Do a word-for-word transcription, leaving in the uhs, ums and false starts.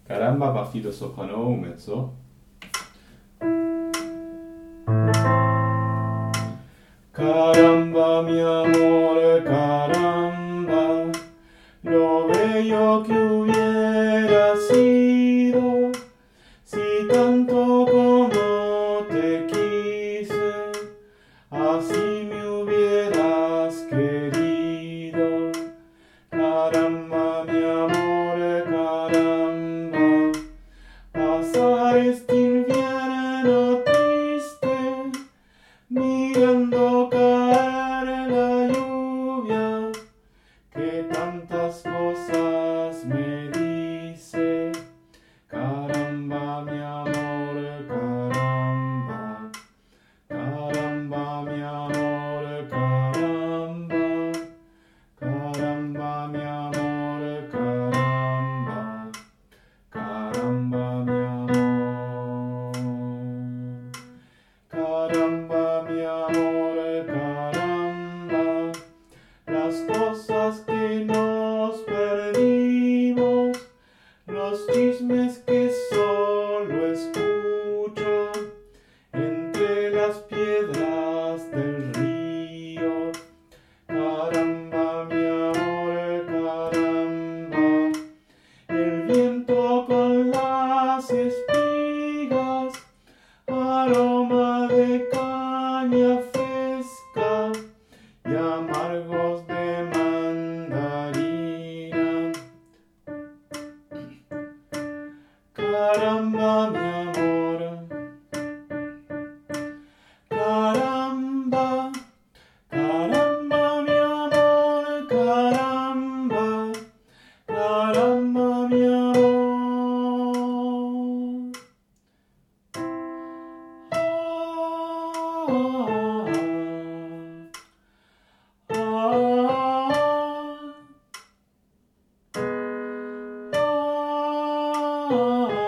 Caramba va filosofano un mezzo. Caramba mi amore, caramba, lo bello que hubiera sido si tanto como te quise, así me hubieras querido. Caramba mi amore, caramba, pasar este invierno triste mirando caer la lluvia que tantas cosas me dice. Caramba mi amor, caramba, caramba mi amor, caramba, caramba mi amor, caramba, caramba mi amor. Caramba mi amor, caramba, las cosas que nos perdimos, los chismes que solo escucho entre las piedras del río. Caramba mi amor, caramba, el viento con las espigas, aroma de caña fresca y amargos de mandarina. Caramba mi amor, caramba, caramba mi amor, caramba, caramba mi amor. Ah, ah, ah, ah.